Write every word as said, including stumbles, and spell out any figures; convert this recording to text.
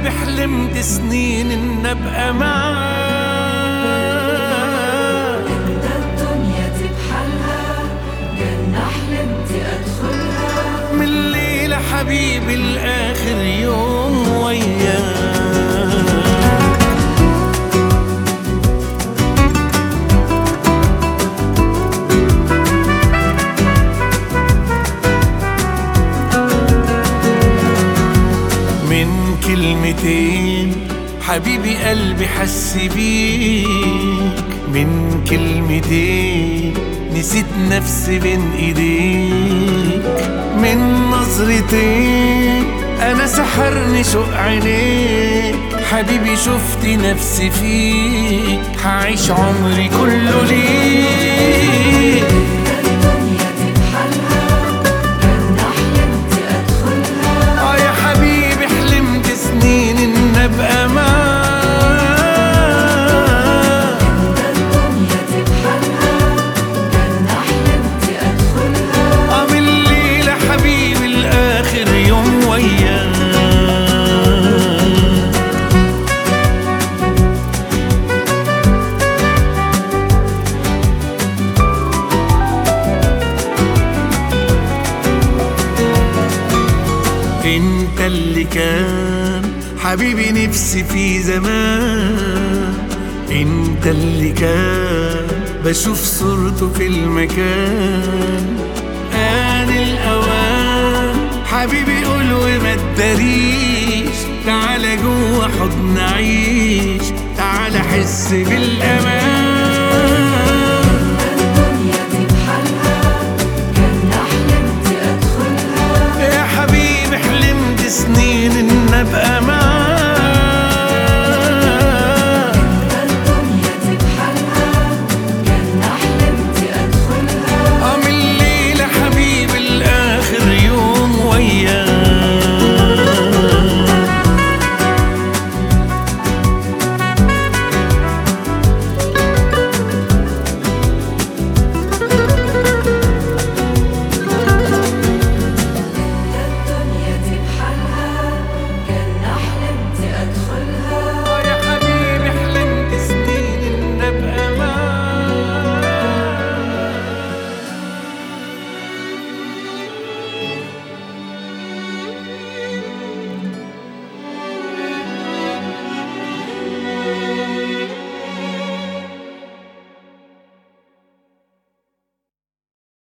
حبيبي حلمت سنين إن أبقى معاك. انت الدنيا بحالها جنة حلمت أدخلها. من الليلة حبيبي الآخر يوم وياك. من كلمتين حبيبي قلبي حس بيك، من كلمتين نسيت نفسي بين ايديك، من نظرتين انا سحرني شوق عينيك. حبيبي شفت نفسي فيك، هعيش عمري كله ليك. أبقى معاك. انت الدنيا بحالها جنة حلمت أدخلها. آه من الليلة حبيبي الآخر يوم وياك. انت اللي كان حبيبي نفسي في زمان، انت اللي كان بشوف صورته في المكان. آن الأوان حبيبي قول وما تداريش، تعالى جوا حضن عيش، تعالى حس بالأمان.